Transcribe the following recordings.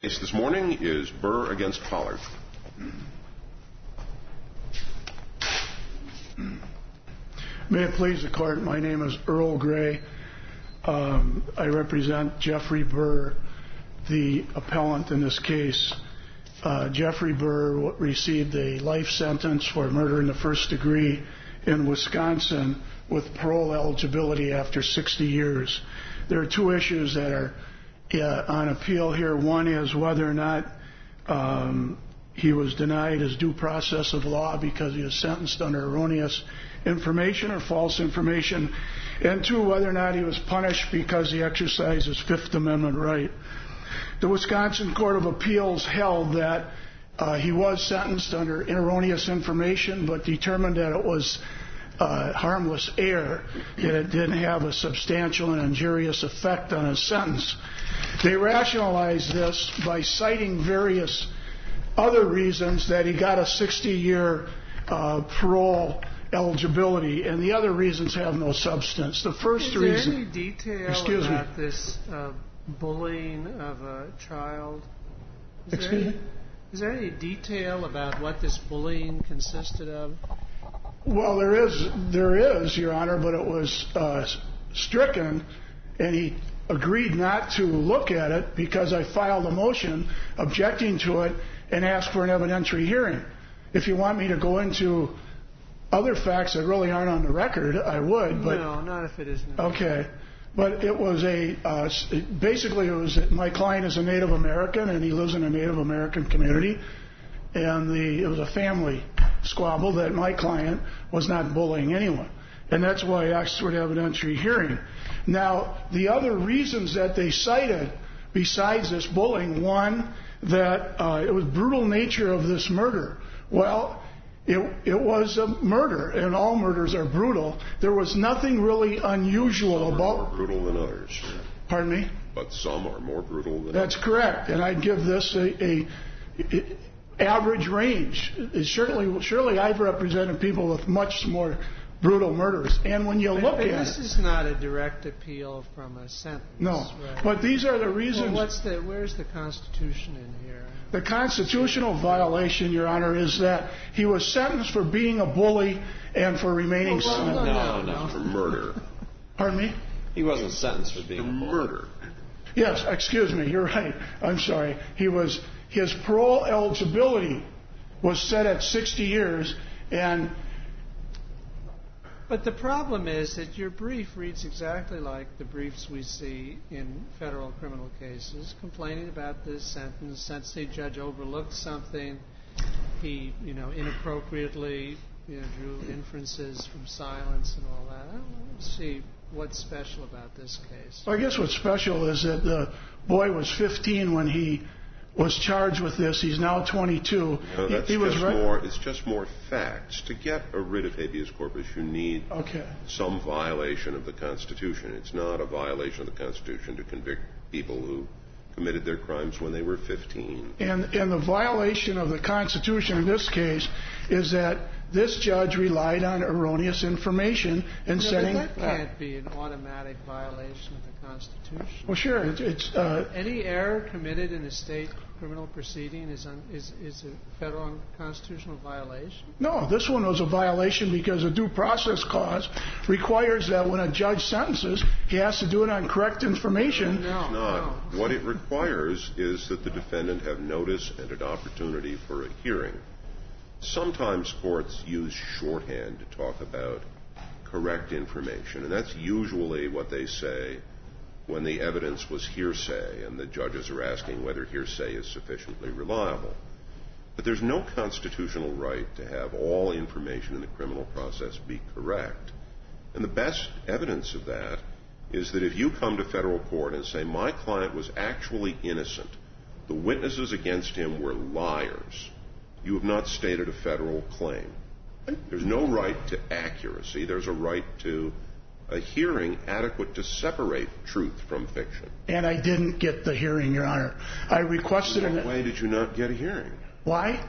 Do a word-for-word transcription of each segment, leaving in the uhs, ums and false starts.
Case this morning is Burr against Pollard. May it please the court, my name is Earl Gray. Um, I represent Jeffrey Burr, the appellant in this case. Uh, Jeffrey Burr received a life sentence for murder in the first degree in Wisconsin with parole eligibility after sixty years. There are two issues that are uh, on appeal here. One is whether or not um, he was denied his due process of law because he was sentenced under erroneous information or false information, and two, whether or not he was punished because he exercised his Fifth Amendment right. The Wisconsin Court of Appeals held that uh, he was sentenced under erroneous information, but determined that it was uh, harmless error, that it didn't have a substantial and injurious effect on his sentence. They rationalized this by citing various other reasons that he got a sixty-year uh, parole eligibility, and the other reasons have no substance. The first Is there reason. any detail excuse about me. this uh, bullying of a child? Is Excuse there, me? Is there any detail about what this bullying consisted of? Well, there is, there is, Your Honor, but it was uh, stricken, and he agreed not to look at it because I filed a motion objecting to it and asked for an evidentiary hearing. If you want me to go into other facts that really aren't on the record, I would. But no, not if it isn't. Okay. But it was a, uh, basically it was, my client is a Native American and he lives in a Native American community. And the, it was a family squabble that my client was not bullying anyone. And that's why I asked for an evidentiary hearing. Now, the other reasons that they cited besides this bullying, one, that uh, it was brutal nature of this murder. Well, It, it was a murder, and all murders are brutal. There was nothing really unusual some about. Are more brutal than others. Pardon me? But some are more brutal than That's others. correct, and I'd give this a, a, a average range. It certainly, surely I've represented people with much more brutal murders, and when you But, look but at this it, is not a direct appeal from a sentence. no. Right? But these are the reasons. Well, what's the? Where's the Constitution in here? The constitutional violation, Your Honor, is that he was sentenced for being a bully and for remaining Well, well, silent. no, no. For murder. Pardon me? He wasn't sentenced for being For a bully. murder. Yes, excuse me, you're right. I'm sorry. He was, his parole eligibility was set at sixty years, and But the problem is that your brief reads exactly like the briefs we see in federal criminal cases, complaining about this sentence. Sentencing judge overlooked something. He, you know, inappropriately, you know, drew inferences from silence and all that. I don't see what's special about this case. well, I guess what's special is that the boy was fifteen when he was charged with this. He's now twenty-two. No, that's he, he was just right. more. It's just more facts. To get a writ of habeas corpus, you need Okay. some violation of the Constitution. It's not a violation of the Constitution to convict people who committed their crimes when they were fifteen. And, and the violation of the Constitution in this case is that this judge relied on erroneous information in No, setting. but that can't be an automatic violation of the Constitution. Well, sure. It's. it's uh, Any error committed in a state criminal proceeding is, un, is, is a federal constitutional violation? No, this one was a violation because a due process clause requires that when a judge sentences, he has to do it on correct information. No, Not. no. What it requires is that the defendant have notice and an opportunity for a hearing. Sometimes courts use shorthand to talk about correct information, and that's usually what they say when the evidence was hearsay and the judges are asking whether hearsay is sufficiently reliable. But there's no constitutional right to have all information in the criminal process be correct. And the best evidence of that is that if you come to federal court and say, my client was actually innocent, the witnesses against him were liars, you have not stated a federal claim. There's no right to accuracy. There's a right to a hearing adequate to separate truth from fiction. And I didn't get the hearing, Your Honor. I requested In it. what way did you not get a hearing? Why?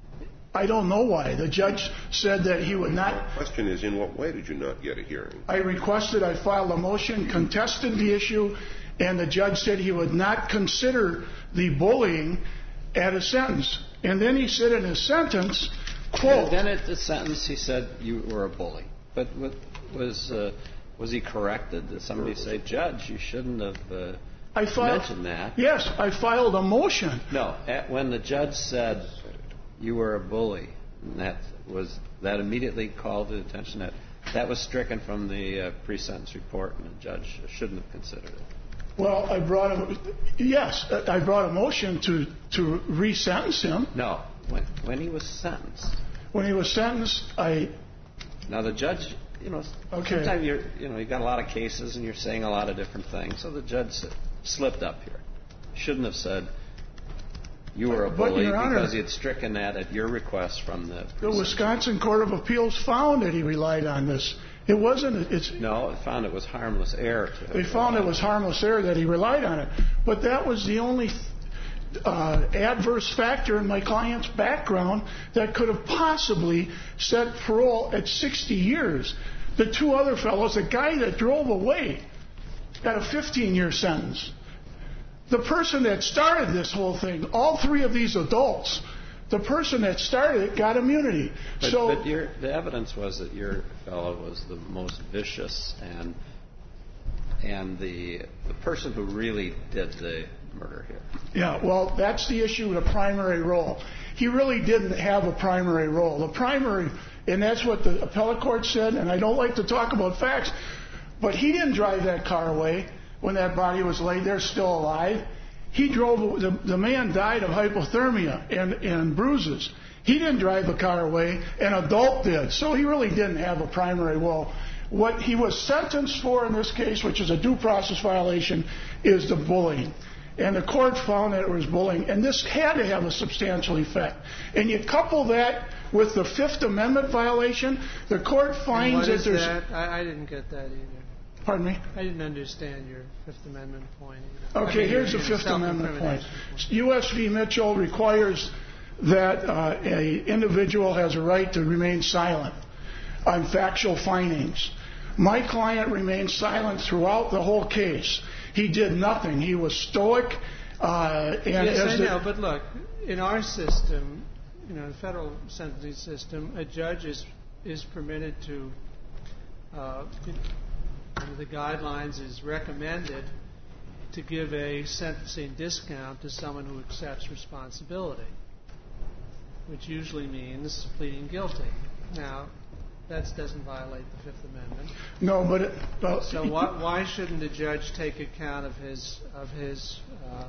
I don't know why. The judge said that he would not. The question is, in what way did you not get a hearing? I requested, I filed a motion, contested the issue, And the judge said he would not consider the bullying at a sentence. And then he said in his sentence, quote... Then at the sentence he said you were a bully. But was uh, was he corrected? Did somebody say, Judge, you shouldn't have uh, I filed, mentioned that? Yes, I filed a motion. No, at, when the judge said you were a bully, that was that immediately called the attention that that was stricken from the uh, pre-sentence report, and the judge shouldn't have considered it. Well, I brought a yes, I brought a motion to to re-sentence him. No, when when he was sentenced. When he was sentenced, I. Now the judge, you know, okay. sometimes you're, you know, you got a lot of cases and you're saying a lot of different things. So the judge slipped up here. Shouldn't have said you were a bully because Honor, he had stricken that at your request from the. The Wisconsin Court of Appeals found that he relied on this. It wasn't. It's no. It found it was harmless error. To they found it was harmless error that he relied on it. But that was the only uh, adverse factor in my client's background that could have possibly set parole at sixty years. The two other fellows, the guy that drove away, got a fifteen-year sentence. The person that started this whole thing, all three of these adults, the person that started it got immunity. But, so but your, the evidence was that your fellow was the most vicious and and the the person who really did the murder here. Yeah, well, that's the issue with a primary role. He really didn't have a primary role. The primary, and that's what the appellate court said, and I don't like to talk about facts, but he didn't drive that car away when that body was laid there still alive. He drove, the, the man died of hypothermia and, and bruises. He didn't drive the car away, an adult did. So he really didn't have a primary role. What he was sentenced for in this case, which is a due process violation, is the bullying. And the court found that it was bullying. And this had to have a substantial effect. And you couple that with the Fifth Amendment violation, the court finds that there's... that... I, I didn't get that either. Pardon me? I didn't understand your Fifth Amendment point either. Okay, I mean, here's the Fifth Amendment point. U S v. Mitchell requires that uh, an individual has a right to remain silent on factual findings. My client remained silent throughout the whole case. He did nothing. He was stoic. Uh, and yes, as I the, know, but look, in our system, you know, the federal sentencing system, a judge is is permitted to, uh, under the guidelines, is recommended to give a sentencing discount to someone who accepts responsibility, which usually means pleading guilty. Now, that doesn't violate the Fifth Amendment. No, but it, well, so why, why shouldn't a judge take account of his of his uh,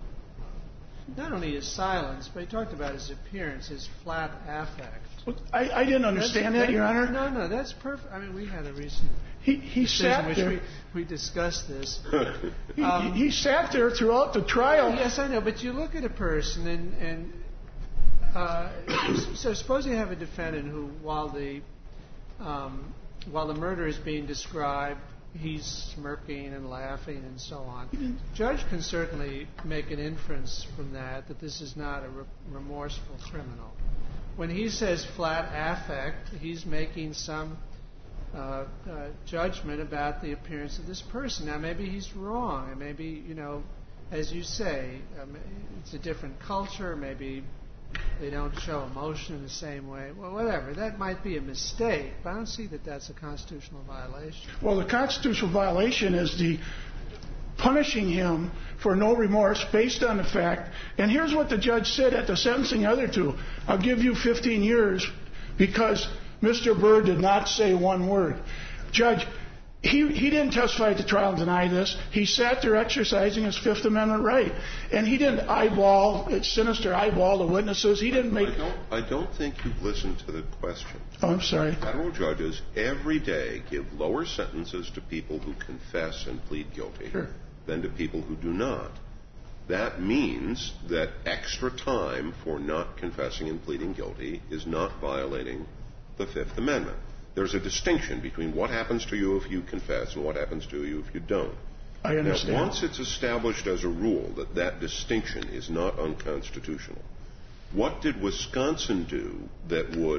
not only his silence, but he talked about his appearance, his flat affect. I, I didn't understand that's, that, that, Your Honor. No, no, that's perfect. I mean, we had a recent he he sat which there. We, we discussed this. he, um, he sat there throughout the trial. Yes, I know, but you look at a person and and uh, so suppose you have a defendant who, while the Um, while the murder is being described, he's smirking and laughing and so on. Judge can certainly make an inference from that that this is not a re- remorseful criminal. When he says flat affect, he's making some uh, uh, judgment about the appearance of this person. Now, maybe he's wrong, and maybe, you know, as you say, um, it's a different culture, maybe they don't show emotion in the same way. Well, whatever. That might be a mistake, but I don't see that that's a constitutional violation. Well, the constitutional violation is the punishing him for no remorse based on the fact, and here's what the judge said at the sentencing the other two. I'll give you fifteen years because Mister Burr did not say one word. Judge, He, he didn't testify at the trial and deny this. He sat there exercising his Fifth Amendment right. And he didn't eyeball, sinister eyeball the witnesses. He didn't make... I don't, I don't think you've listened to the question. Oh, I'm sorry. Federal judges every day give lower sentences to people who confess and plead guilty sure. than to people who do not. That means that extra time for not confessing and pleading guilty is not violating the Fifth Amendment. There's a distinction between what happens to you if you confess and what happens to you if you don't. I understand. Now, once it's established as a rule that that distinction is not unconstitutional, what did Wisconsin do that would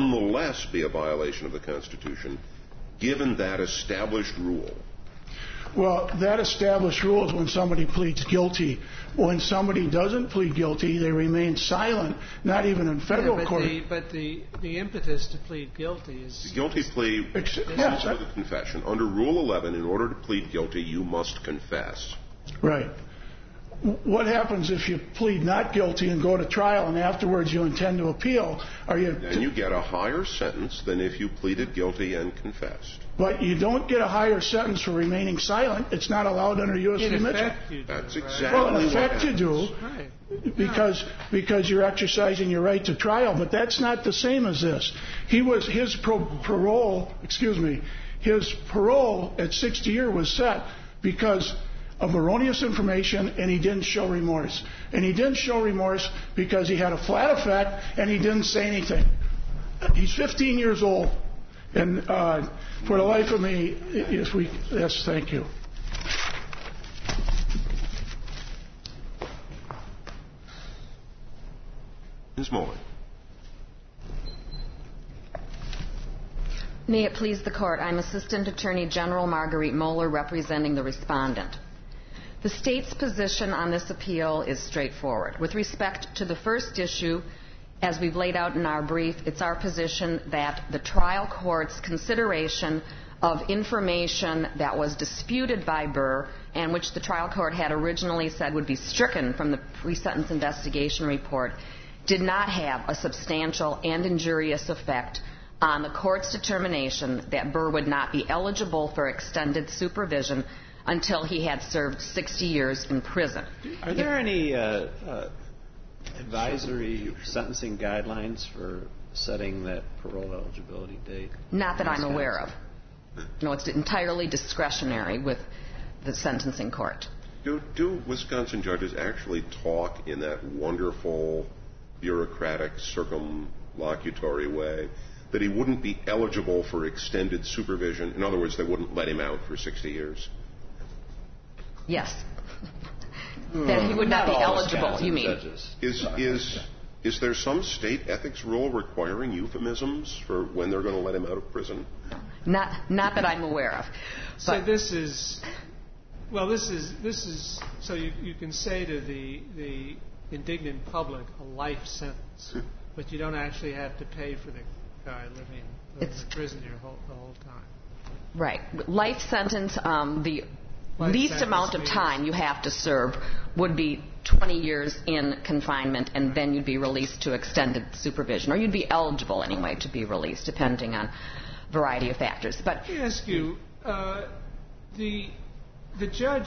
nonetheless be a violation of the Constitution, given that established rule? Well, that established rules when somebody pleads guilty. When somebody doesn't plead guilty, they remain silent, not even in federal yeah, but court. The, but the, the impetus to plead guilty is... The guilty plea Ex- is yes, with a confession. Under Rule eleven, in order to plead guilty, you must confess. Right. What happens if you plead not guilty and go to trial and afterwards you intend to appeal? Are you? Then you get a higher sentence than if you pleaded guilty and confessed. But you don't get a higher sentence for remaining silent. It's not allowed under U S In v. Mitchell. effect, you do, That's right? exactly Well, in what effect you happens. do, Right. because because you're exercising your right to trial. But that's not the same as this. He was his pro, parole. Excuse me. His parole at sixty years was set because of erroneous information, and he didn't show remorse. And he didn't show remorse because he had a flat effect, and he didn't say anything. He's fifteen years old, and uh, for the life of me, yes, we, yes, thank you. Miz Moore. May it please the Court, I'm Assistant Attorney General Marguerite Moeller, representing the respondent. The State's position on this appeal is straightforward. With respect to the first issue, as we've laid out in our brief, it's our position that the trial court's consideration of information that was disputed by Burr and which the trial court had originally said would be stricken from the pre-sentence investigation report did not have a substantial and injurious effect on the court's determination that Burr would not be eligible for extended supervision until he had served sixty years in prison. Are there any uh, uh, advisory sentencing guidelines for setting that parole eligibility date? Not that I'm aware of. No, it's entirely discretionary with the sentencing court. Do, do Wisconsin judges actually talk in that wonderful, bureaucratic, circumlocutory way that he wouldn't be eligible for extended supervision? In other words, they wouldn't let him out for sixty years? Yes. That he would not, Not be all eligible, Wisconsin you mean? judges. Is, is, is there some state ethics rule requiring euphemisms for when they're going to let him out of prison? Not, not that I'm aware of. So But this is, well, this is, this is, so you, you can say to the, the indignant public a life sentence, but you don't actually have to pay for the guy living, living in prison your whole, the whole time. right. Life sentence, um, the Life least sentence amount of means- time you have to serve would be twenty years in confinement, and then you'd be released to extended supervision, or you'd be eligible anyway to be released, depending on a variety of factors. But Let me ask you, uh, the the judge,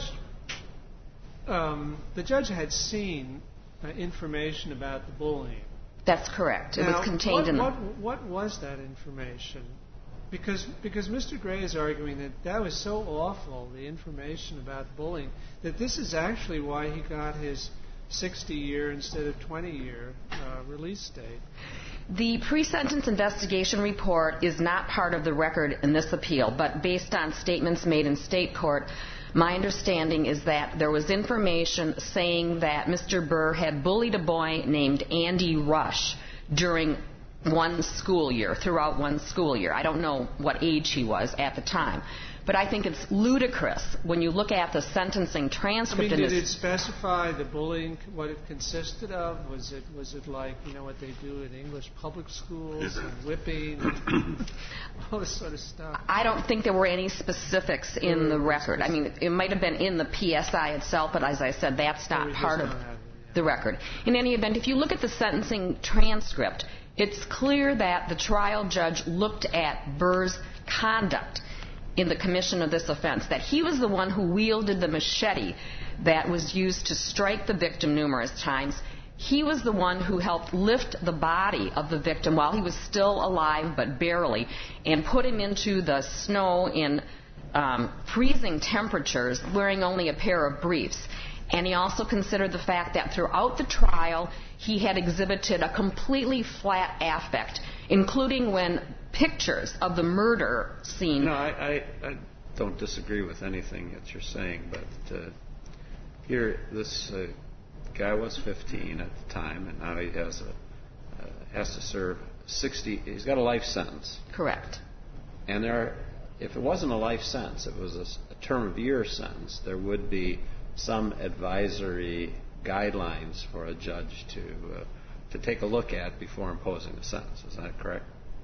um, the judge had seen uh, information about the bullying. that's correct. It Now, was contained what, in the... what, what was that information? Because because Mister Gray is arguing that that was so awful, the information about bullying, that this is actually why he got his sixty-year instead of twenty-year uh, release date. The pre-sentence investigation report is not part of the record in this appeal, but based on statements made in state court, my understanding is that there was information saying that Mister Burr had bullied a boy named Andy Rush during one school year, throughout one school year. I don't know what age he was at the time. But I think it's ludicrous when you look at the sentencing I transcript. mean, in did this it specify the bullying, what it consisted of? Was it was it like, you know, what they do in English public schools, and whipping, and all this sort of stuff? I don't think there were any specifics in the record. I mean, it might have been in the P S I itself, but as I said, that's not we just part of don't have it, yeah. the record. In any event, if you look at the sentencing transcript, it's clear that the trial judge looked at Burr's conduct in the commission of this offense, that he was the one who wielded the machete that was used to strike the victim numerous times. He was the one who helped lift the body of the victim while he was still alive, but barely, and put him into the snow in um, freezing temperatures, wearing only a pair of briefs. And he also considered the fact that throughout the trial, he had exhibited a completely flat affect, including when pictures of the murder scene... No, I, I, I don't disagree with anything that you're saying, but uh, here, this uh, guy was fifteen at the time, and now he has a uh, has to serve sixty... He's got a life sentence. Correct. And there are if it wasn't a life sentence, it was a, a term of year sentence, there would be some advisory guidelines for a judge to uh, to take a look at before imposing the sentence. Is that correct?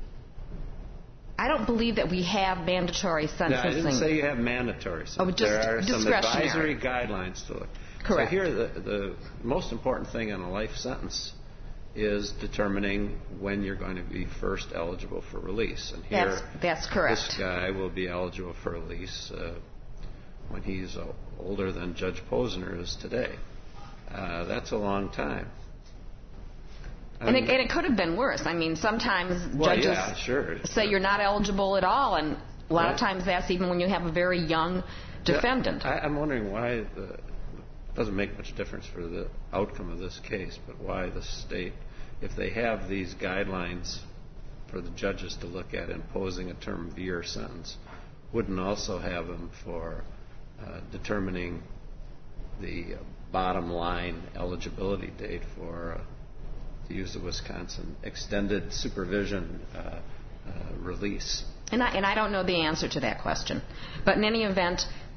I don't believe that we have mandatory sentencing. No, I didn't say you have mandatory sentencing. Oh, just there are some discretionary. advisory guidelines to look. Correct. So here, the, the most important thing in a life sentence is determining when you're going to be first eligible for release. And here, that's, that's correct. This guy will be eligible for release uh, when he's uh, older than Judge Posner is today. Uh, that's a long time. And it, and it could have been worse. I mean, sometimes well, judges yeah, sure. say you're not eligible at all, and a lot right. of times that's even when you have a very young defendant. Yeah, I, I'm wondering why the, it doesn't make much difference for the outcome of this case, but why the state, if they have these guidelines for the judges to look at imposing a term of year sentence, wouldn't also have them for uh, determining the bottom line eligibility date for, uh, to use the Wisconsin, extended supervision uh, uh, release. And I, and I don't know the answer to that question. But in any event,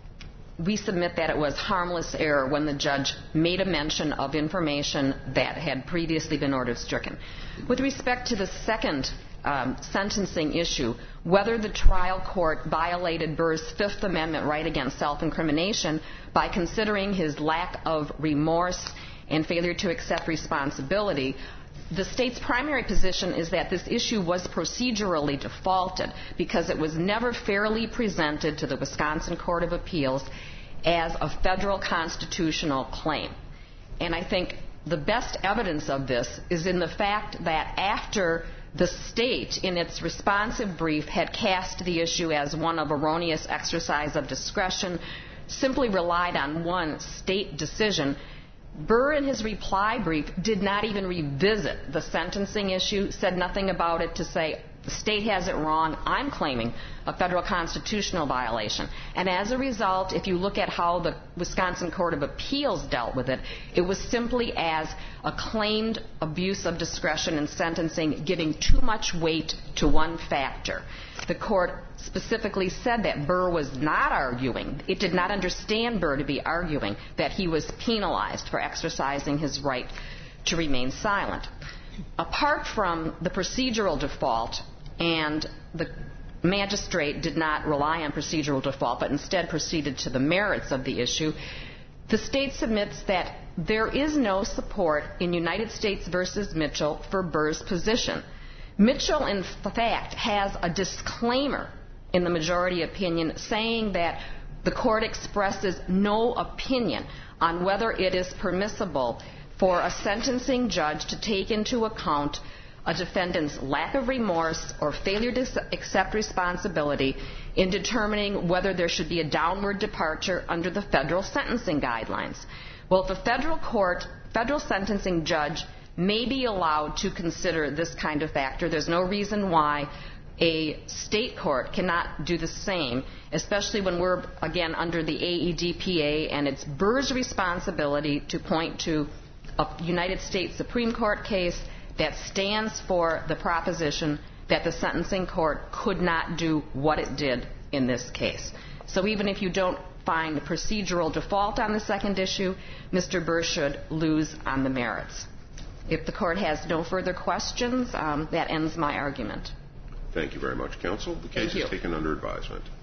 we submit that it was harmless error when the judge made a mention of information that had previously been ordered stricken. With respect to the second um, sentencing issue, whether the trial court violated Burr's Fifth Amendment right against self-incrimination by considering his lack of remorse and failure to accept responsibility, the state's primary position is that this issue was procedurally defaulted because it was never fairly presented to the Wisconsin Court of Appeals as a federal constitutional claim. And I think the best evidence of this is in the fact that after the state, in its responsive brief, had cast the issue as one of erroneous exercise of discretion, simply relied on one state decision, Burr, in his reply brief, did not even revisit the sentencing issue, said nothing about it to say, the state has it wrong, I'm claiming a federal constitutional violation. And as a result, if you look at how the Wisconsin Court of Appeals dealt with it, it was simply as a claimed abuse of discretion in sentencing, giving too much weight to one factor. The court specifically said that Burr was not arguing, it did not understand Burr to be arguing that he was penalized for exercising his right to remain silent. Apart from the procedural default, and the magistrate did not rely on procedural default, but instead proceeded to the merits of the issue, the state submits that there is no support in United States versus Mitchell for Burr's position. Mitchell, in fact, has a disclaimer in the majority opinion saying that the court expresses no opinion on whether it is permissible for a sentencing judge to take into account a defendant's lack of remorse or failure to accept responsibility in determining whether there should be a downward departure under the federal sentencing guidelines. Well, if a federal court, federal sentencing judge may be allowed to consider this kind of factor, there's no reason why a state court cannot do the same, especially when we're, again, under the A E D P A, and it's Burr's responsibility to point to a United States Supreme Court case that stands for the proposition that the sentencing court could not do what it did in this case. So even if you don't find procedural default on the second issue, Mister Burr should lose on the merits. If the court has no further questions, um, that ends my argument. Thank you very much, counsel. The case is taken under advisement.